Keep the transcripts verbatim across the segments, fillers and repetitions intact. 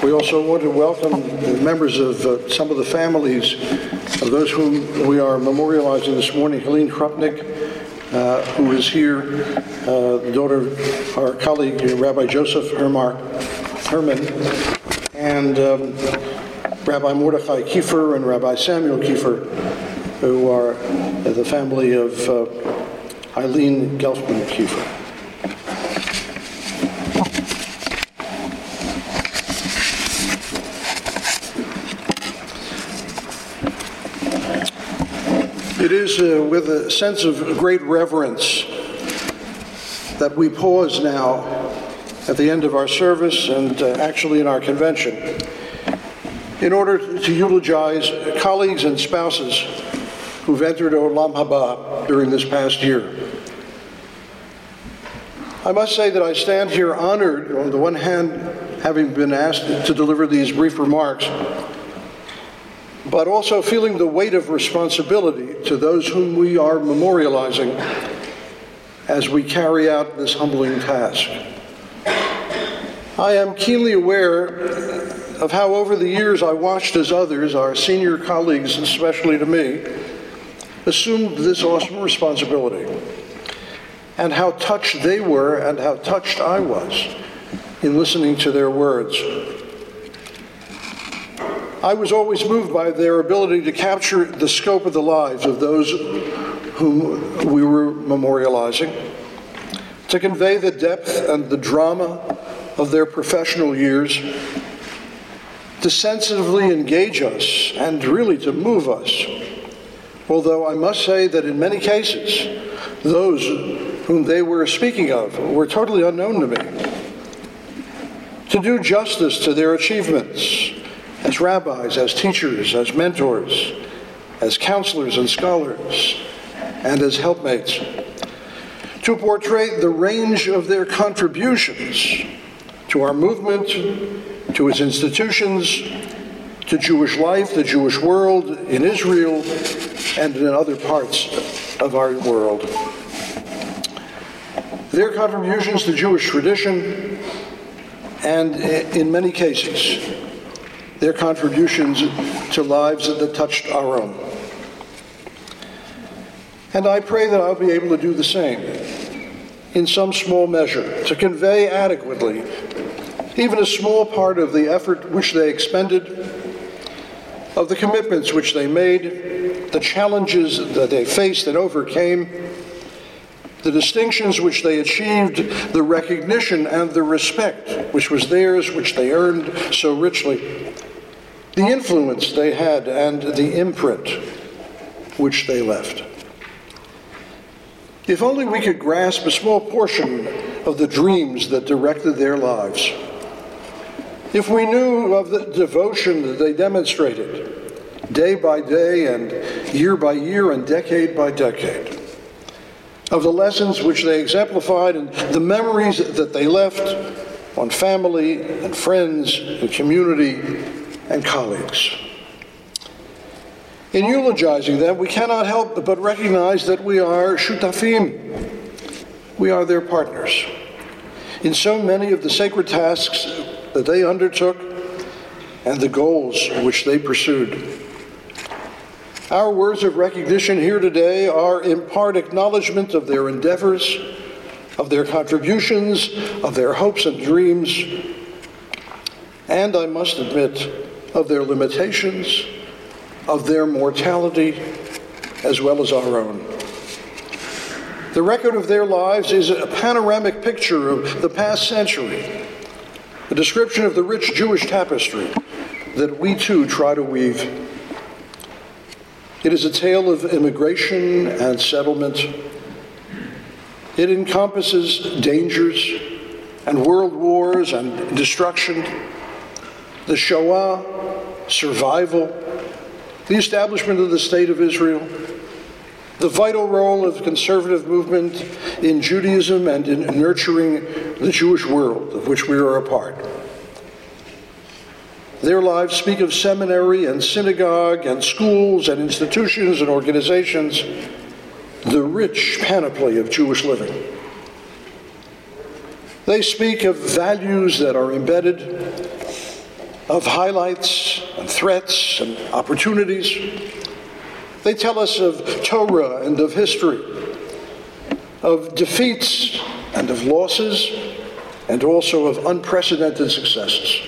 We also want to welcome the members of uh, some of the families of those whom we are memorializing this morning. Helene Krupnik, uh, who is here, uh, the daughter of our colleague, Rabbi Joseph Hermar, Herman, and um, Rabbi Mordechai Kiefer and Rabbi Samuel Kiefer, who are the family of uh, Eileen Gelfman Kiefer. It is uh, with a sense of great reverence that we pause now at the end of our service and uh, actually in our convention in order to eulogize colleagues and spouses who've entered Olam Haba during this past year. I must say that I stand here honored, on the one hand, having been asked to deliver these brief remarks, but also feeling the weight of responsibility to those whom we are memorializing as we carry out this humbling task. I am keenly aware of how over the years I watched as others, our senior colleagues, especially to me, assumed this awesome responsibility, and how touched they were and how touched I was in listening to their words. I was always moved by their ability to capture the scope of the lives of those whom we were memorializing, to convey the depth and the drama of their professional years, to sensitively engage us and really to move us. Although I must say that in many cases, those whom they were speaking of were totally unknown to me. To do justice to their achievements as rabbis, as teachers, as mentors, as counselors and scholars, and as helpmates, to portray the range of their contributions to our movement, to its institutions, to Jewish life, the Jewish world, in Israel, and in other parts of our world. Their contributions to Jewish tradition, and in many cases, their contributions to lives that touched our own. And I pray that I'll be able to do the same, in some small measure, to convey adequately even a small part of the effort which they expended, of the commitments which they made, the challenges that they faced and overcame, the distinctions which they achieved, the recognition and the respect which was theirs, which they earned so richly, the influence they had and the imprint which they left. If only we could grasp a small portion of the dreams that directed their lives. If we knew of the devotion that they demonstrated day by day and year by year and decade by decade, of the lessons which they exemplified and the memories that they left on family and friends and community and colleagues. In eulogizing them, we cannot help but recognize that we are shutafim. We are their partners in so many of the sacred tasks that they undertook and the goals which they pursued. Our words of recognition here today are in part acknowledgement of their endeavors, of their contributions, of their hopes and dreams, and I must admit, of their limitations, of their mortality, as well as our own. The record of their lives is a panoramic picture of the past century, a description of the rich Jewish tapestry that we too try to weave. It is a tale of immigration and settlement. It encompasses dangers and world wars and destruction, the Shoah, survival, the establishment of the State of Israel, the vital role of the conservative movement in Judaism and in nurturing the Jewish world of which we are a part. Their lives speak of seminary and synagogue and schools and institutions and organizations, the rich panoply of Jewish living. They speak of values that are embedded of highlights and threats and opportunities. They tell us of Torah and of history, of defeats and of losses, and also of unprecedented successes.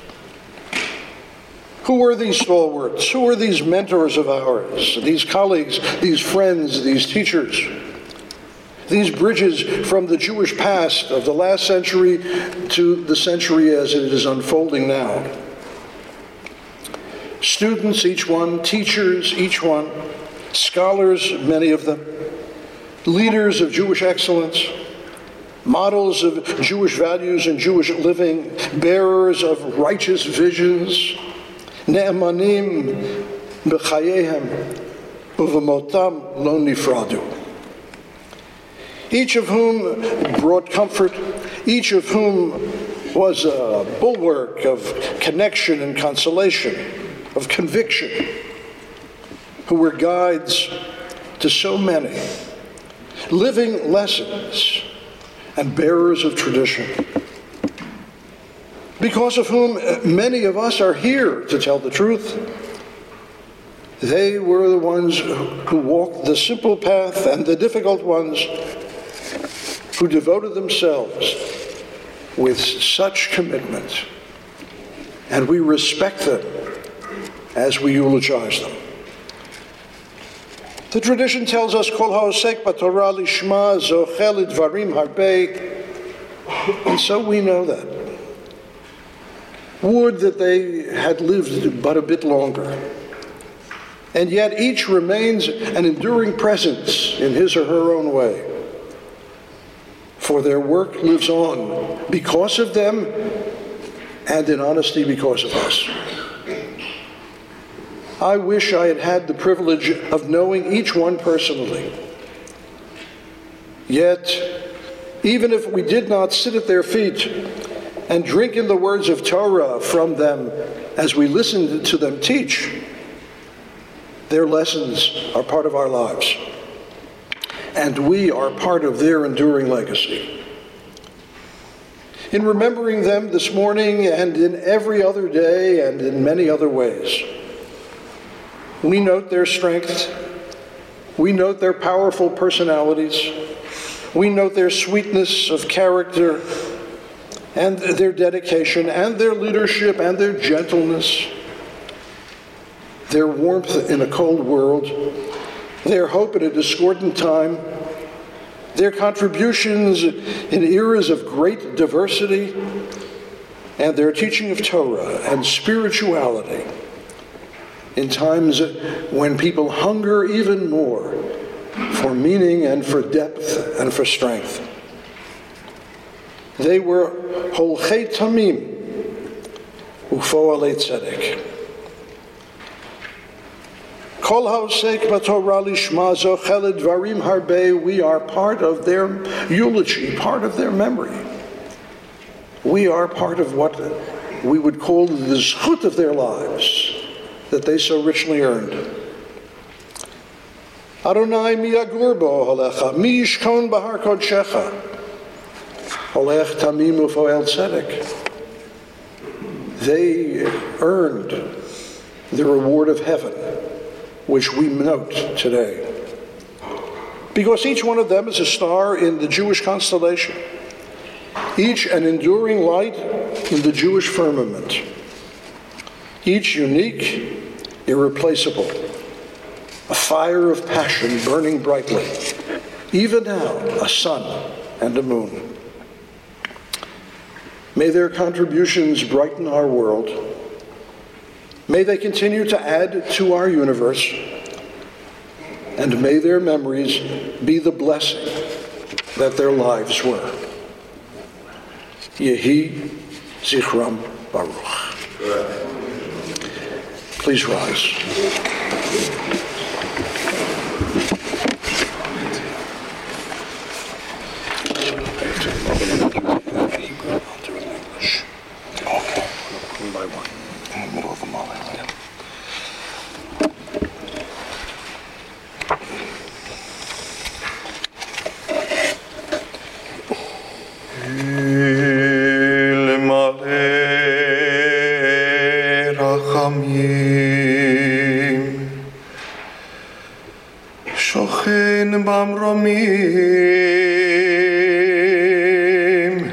Who are these stalwarts? Who are these mentors of ours? These colleagues, these friends, these teachers? These bridges from the Jewish past of the last century to the century as it is unfolding now. Students, each one, teachers, each one, scholars, many of them, leaders of Jewish excellence, models of Jewish values and Jewish living, bearers of righteous visions, ne'emanim b'chayehem u'v'motam lo nifradu. Each of whom brought comfort, each of whom was a bulwark of connection and consolation, of conviction, who were guides to so many, living lessons and bearers of tradition, because of whom many of us are here to tell the truth. They were the ones who walked the simple path and the difficult ones, who devoted themselves with such commitment, and we respect them as we eulogize them. The tradition tells us, Kol ha'osek b'Torah lishma zochel lidvarim harbei, and so we know that. Would that they had lived but a bit longer. And yet each remains an enduring presence in his or her own way. For their work lives on because of them and in honesty because of us. I wish I had had the privilege of knowing each one personally. Yet, even if we did not sit at their feet and drink in the words of Torah from them as we listened to them teach, their lessons are part of our lives. And we are part of their enduring legacy. In remembering them this morning and in every other day and in many other ways, we note their strength, we note their powerful personalities, we note their sweetness of character and their dedication and their leadership and their gentleness, their warmth in a cold world, their hope in a discordant time, their contributions in eras of great diversity, and their teaching of Torah and spirituality in times when people hunger even more for meaning and for depth and for strength. They were holchei tamim ufoalei tzedek. Kol ha'osek b'Torah lishma zochel lidvarim harbei. We are part of their eulogy, part of their memory. We are part of what we would call the zchut of their lives that they so richly earned. Adonai mi yagur bo halecha, mi yishkon bahar kodshecha, holech tamim ufoel tzedek. They earned the reward of heaven, which we note today. Because each one of them is a star in the Jewish constellation, each an enduring light in the Jewish firmament, each unique, irreplaceable, a fire of passion burning brightly, even now a sun and a moon. May their contributions brighten our world. May they continue to add to our universe, and may their memories be the blessing that their lives were. Yehi Zichram Baruch. Please rise. Ilmale הרחמים שוכן במרומים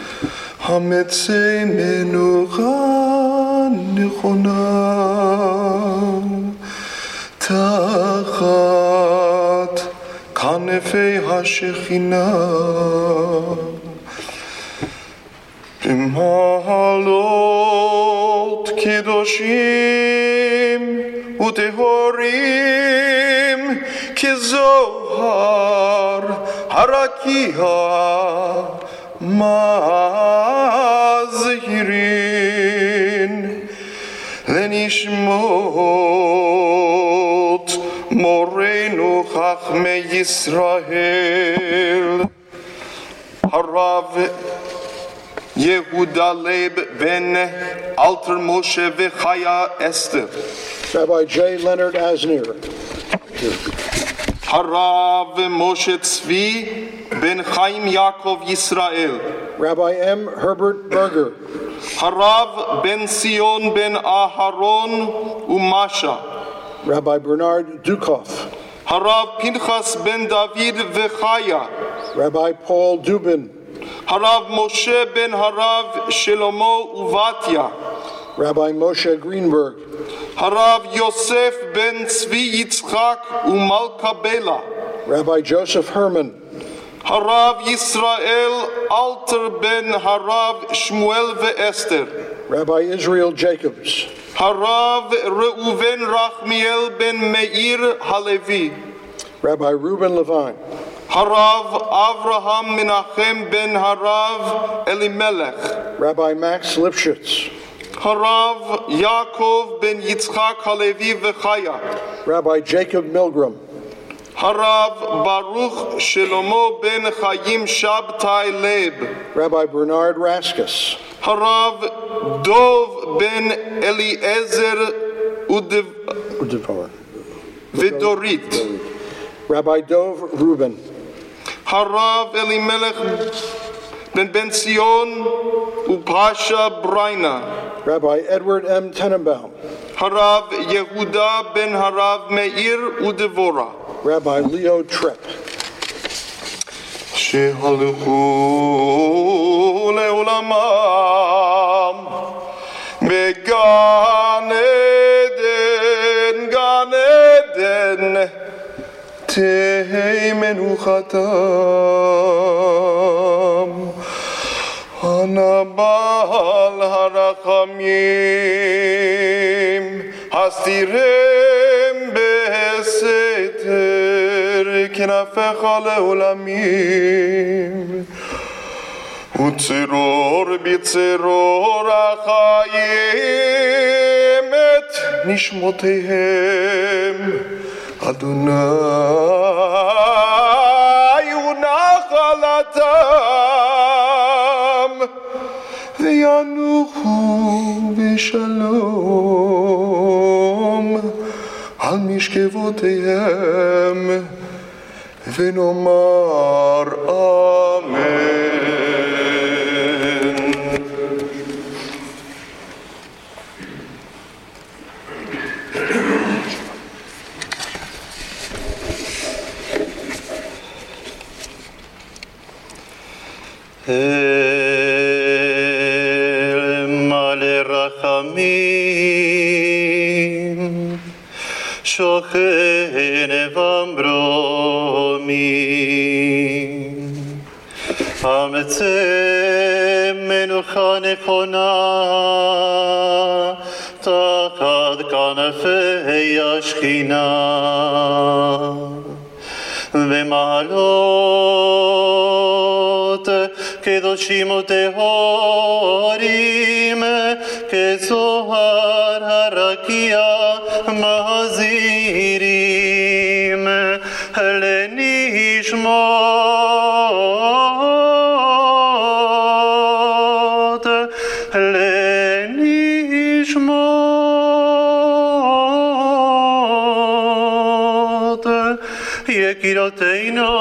המצא מנוחה נכונה תחת כנפי השכינה במעלות קדושים וטהורים כזוהר הרקיע מזהירין לנשמות מורנו חכמי ישראל הרב יהודה לייב בן אלתר משה וחיה אסתר Rabbi J. Leonard Asnier. הרב משה צבי בן חיים יעקב ישראל Rabbi M. Herbert Berger. הרב בן ציון בן אהרון ומשה Rabbi Bernard Dukoff. הרב פנחס בן דוד וחיה Rabbi Paul Dubin. הרב משה בן הרב שלמה ובתיה Rabbi Moshe Greenberg. הרב יוסף בן צבי יצחק ומלכה בלה Rabbi Joseph Herman. הרב ישראל אלתר בן הרב שמואל ואסתר Rabbi Israel Jacobs. הרב ראובן רחמיאל בן מאיר הלוי Rabbi Reuben Levine. הרב אברהם מנחם בן הרב אלימלך Rabbi Max Lipschitz. הרב יעקב בן יצחק הלוי וחיה Rabbi Jacob Milgram. הרב ברוך שלמה בן חיים שבתאי לייב Rabbi Bernard Raskus. הרב דוב בן אליעזר Udvar. ודורית Rabbi Dov Reuben. הרב אלימלך בן בן ציון ופאשה בריינה Rabbi Edward M. Tenenbaum. הרב יהודה בן הרב מאיר ודבורה Rabbi Leo Trepp. שהלכו לעולמם בגן עדן, גן עדן תהי מנוחתם אנא בעל הרחמים הסתירם בסתר כנפיך לעולמים וצרור בצרור החיים את נשמותיהם אדוני ונחלתם וינוחו בשלום על משכבותיהם ונאמר אמן. אל מלא רחמים שוכן במרומים המצא מנוחה נכונה תחת כנפי השכינה במעלות קדושים וטהורים כזוהר הרקיע מזהירים לנשמות לנשמות יקירותינו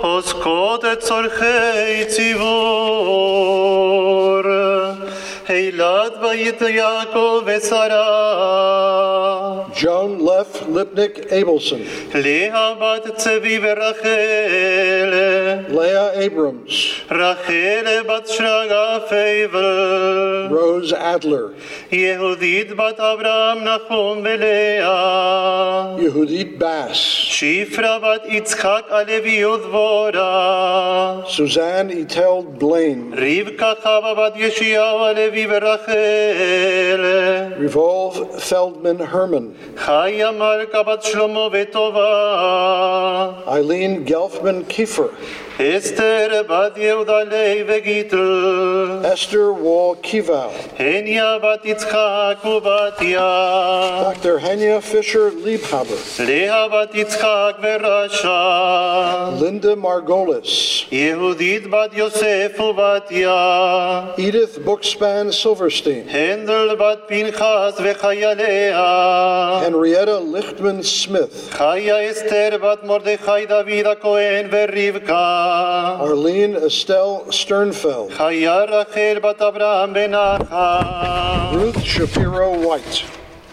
עוסקות את צורכי ציבור Gilad vayit Yaakov Sarah. Joan Leff Lipnick Abelson, Leah bat Tzevi Rachel. Leah Abrams, Rachel bat Shraga Feivel. Rose Adler, Yehudit bat Abraham Nachum Belea. Yehudit Bass, Shifra bat Yitzchak Alevi Udvora. Suzanne Etel Blaine, Rivka Chava bat Yeshiyahu Alevi Rachel. Revolve Feldman Herman, Chaya Malka bat Shlomo Vetova. Eileen Gelfman Kiefer, Esther bat Yehuda Levi Gittel. Esther Wall Kival, Henya bat Yitzchak Ubatya. Doctor Henya Fisher Liebhaber, Leah bat Yitzchak Verasha. Linda Margolis, Yehudit bat Yosef Ubatya. Edith Bookspan Silverstein, Hendel bat Pinchas v'chayalea. Henrietta Lichtman Smith, Chaya Esther bat Mordechai David HaKohen v'Rivka. Arlene Estelle Sternfeld, Chaya Rachel bat Avraham ben Acha. Ruth Shapiro White,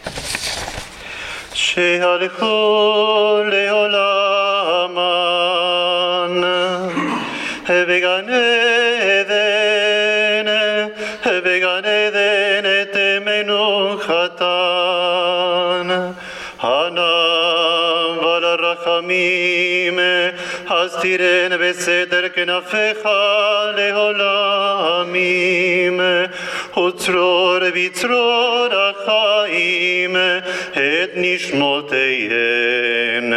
שהלכו לעולמן בגן עדן, בגן עדן את מנוחתן. הנם ולרחמים אז תירן בסדר כנפיך לעולמים, וצרור בצרור החיים את נשמותיהן.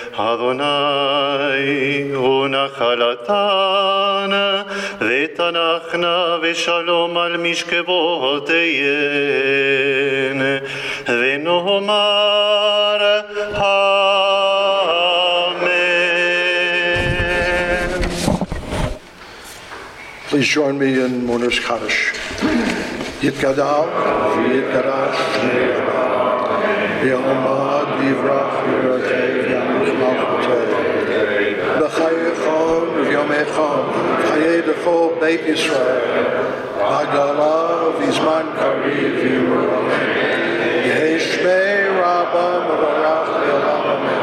אדוני הוא נחלתן, ותנחנו ושלום על משכבותיהן. ונאמר Amen. Please join me in Mourner's Kaddish. Yitgadal, Yitgadash, Yomad, Yivrach, Yirotei, Yamuch, Malchotei, B'chayechon, V'yomechon, Chayei Dechol, Beit Yisrael, Hagala, V'izman Kariv, Yimur, Yeheshmei Rabbam, V'arach, V'olam, Amen.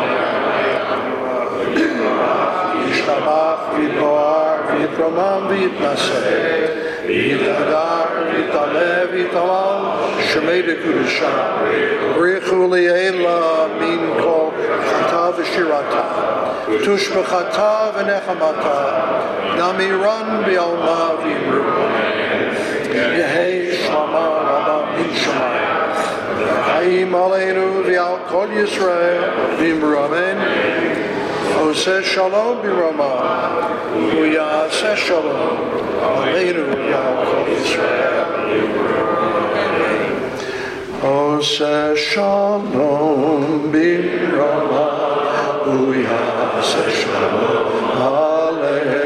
Yishtabach, V'yitboar, V'yitromam, V'yitnaseh, V'yitadar, V'yitalev, V'yitalal, Shemei Dekudusha, B'richu Li'ela, Min Kol, Chata V'shirata, Tushbechata V'nechamata, Namiran B'yalma V'yimru, Yehei Shlama Rabba Min Shemayim, Chaim Aleinu V'yal Kol Yisrael, V'yimru Amen. Oseh Shalom B'Rama, U'yaseh Shalom, Aleinu V'yal Kol Yisrael. Oseh Shalom B'Rama, U'yaseh Shalom, Aleinu